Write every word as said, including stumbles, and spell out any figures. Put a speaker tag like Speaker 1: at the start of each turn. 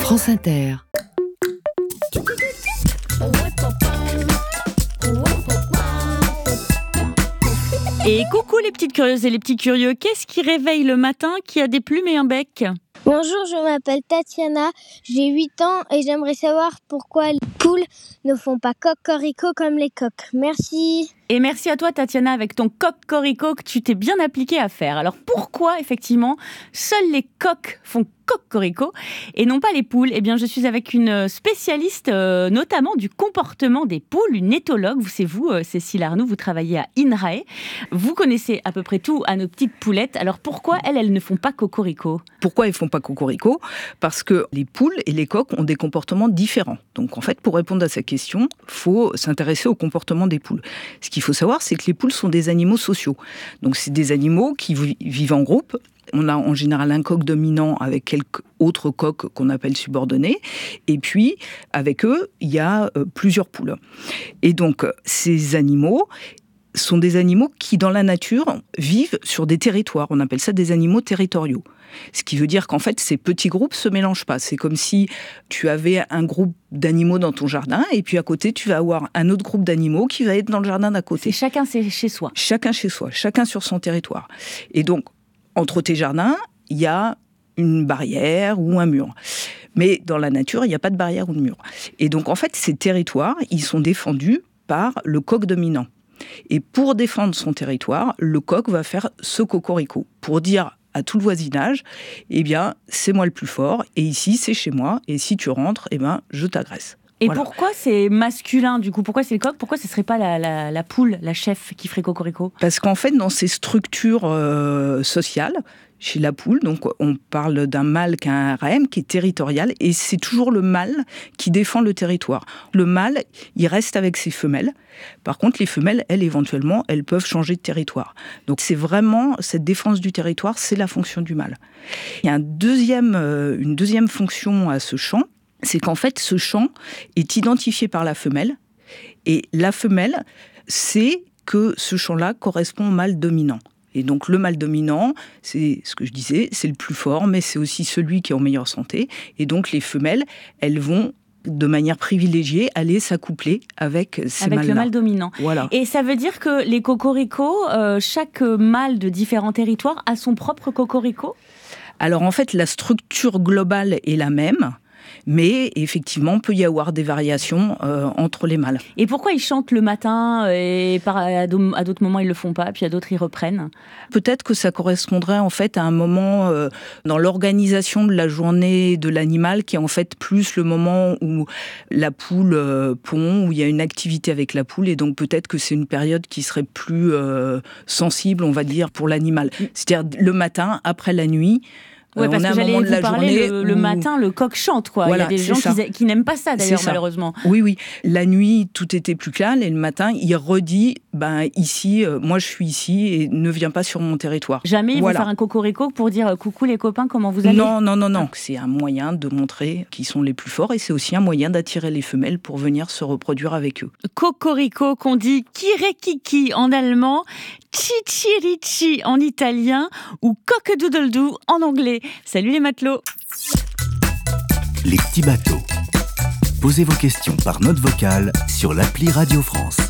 Speaker 1: France Inter.
Speaker 2: Et coucou les petites curieuses et les petits curieux, qu'est-ce qui réveille le matin qui a des plumes et un bec ?
Speaker 3: Bonjour, je m'appelle Tatiana, j'ai huit ans et j'aimerais savoir pourquoi les poules ne font pas cocorico comme les coqs. Merci.
Speaker 2: Et merci à toi Tatiana avec ton cocorico que tu t'es bien appliqué à faire. Alors pourquoi effectivement seuls les coqs font cocorico et non pas les poules ? Eh bien je suis avec une spécialiste euh, notamment du comportement des poules, une éthologue. C'est vous euh, Cécile Arnoux, vous travaillez à INRAE. Vous connaissez à peu près tout à nos petites poulettes. Alors pourquoi elles, elles ne font pas cocorico ?
Speaker 4: Pourquoi elles ne font pas cocorico ? Parce que les poules et les coqs ont des comportements différents. Donc en fait, pour répondre à cette question, il faut s'intéresser au comportement des poules. Ce qu'il faut savoir, c'est que les poules sont des animaux sociaux. Donc c'est des animaux qui vivent en groupe. On a en général un coq dominant avec quelques autres coqs qu'on appelle subordonnés. Et puis, avec eux, il y a euh, plusieurs poules. Et donc, ces animaux sont des animaux qui, dans la nature, vivent sur des territoires. On appelle ça des animaux territoriaux. Ce qui veut dire qu'en fait, ces petits groupes ne se mélangent pas. C'est comme si tu avais un groupe d'animaux dans ton jardin et puis à côté, tu vas avoir un autre groupe d'animaux qui va être dans le jardin d'à côté.
Speaker 2: C'est chacun c'est chez soi.
Speaker 4: Chacun chez soi, chacun sur son territoire. Et donc, entre tes jardins, il y a une barrière ou un mur. Mais dans la nature, il n'y a pas de barrière ou de mur. Et donc, en fait, ces territoires, ils sont défendus par le coq dominant. Et pour défendre son territoire, le coq va faire ce cocorico pour dire à tout le voisinage, eh bien, c'est moi le plus fort, et ici, c'est chez moi, et si tu rentres, eh ben, je t'agresse.
Speaker 2: Et
Speaker 4: voilà.
Speaker 2: Pourquoi c'est masculin, du coup ? Pourquoi c'est le coq ? Pourquoi ce ne serait pas la, la, la poule, la chef, qui ferait cocorico ?
Speaker 4: Parce qu'en fait, dans ces structures euh, sociales, chez la poule, donc on parle d'un mâle qui a un harem, qui est territorial, et c'est toujours le mâle qui défend le territoire. Le mâle, il reste avec ses femelles. Par contre, les femelles, elles, éventuellement, elles peuvent changer de territoire. Donc c'est vraiment, cette défense du territoire, c'est la fonction du mâle. Il y a un deuxième, euh, une deuxième fonction à ce chant, c'est qu'en fait, ce chant est identifié par la femelle, et la femelle sait que ce chant-là correspond au mâle dominant. Et donc le mâle dominant, c'est ce que je disais, c'est le plus fort, mais c'est aussi celui qui est en meilleure santé. Et donc les femelles, elles vont de manière privilégiée aller s'accoupler avec ces
Speaker 2: avec
Speaker 4: mâles-là. Avec
Speaker 2: le mâle dominant.
Speaker 4: Voilà.
Speaker 2: Et ça veut dire que les cocoricos, euh, chaque mâle de différents territoires a son propre cocorico ?
Speaker 4: Alors en fait, la structure globale est la même. Mais effectivement, il peut y avoir des variations euh, entre les mâles.
Speaker 2: Et pourquoi ils chantent le matin et par, à d'autres moments ils le font pas, puis à d'autres ils reprennent ?
Speaker 4: Peut-être que ça correspondrait en fait à un moment euh, dans l'organisation de la journée de l'animal qui est en fait plus le moment où la poule euh, pond, où il y a une activité avec la poule, et donc peut-être que c'est une période qui serait plus euh, sensible, on va dire, pour l'animal. C'est-à-dire le matin, après la nuit.
Speaker 2: Oui, parce que j'allais vous parler, le, le matin, le coq chante, quoi.
Speaker 4: Voilà,
Speaker 2: il y a des gens qui, qui n'aiment pas ça, d'ailleurs, malheureusement.
Speaker 4: Oui, oui. La nuit, tout était plus calme, et le matin, il redit, ben, ici, euh, moi, je suis ici, et ne viens pas sur mon territoire.
Speaker 2: Jamais ils
Speaker 4: voilà.
Speaker 2: vont faire un cocorico pour dire, coucou les copains, comment vous allez ?
Speaker 4: Non, non, non, non. C'est un moyen de montrer qu'ils sont les plus forts, et c'est aussi un moyen d'attirer les femelles pour venir se reproduire avec eux.
Speaker 2: Cocorico, qu'on dit kirekiki en allemand, chichirichi en italien, ou cock-a-doodle-doo en anglais. Salut les matelots.
Speaker 5: Les petits bateaux. Posez vos questions par note vocale sur l'appli Radio France.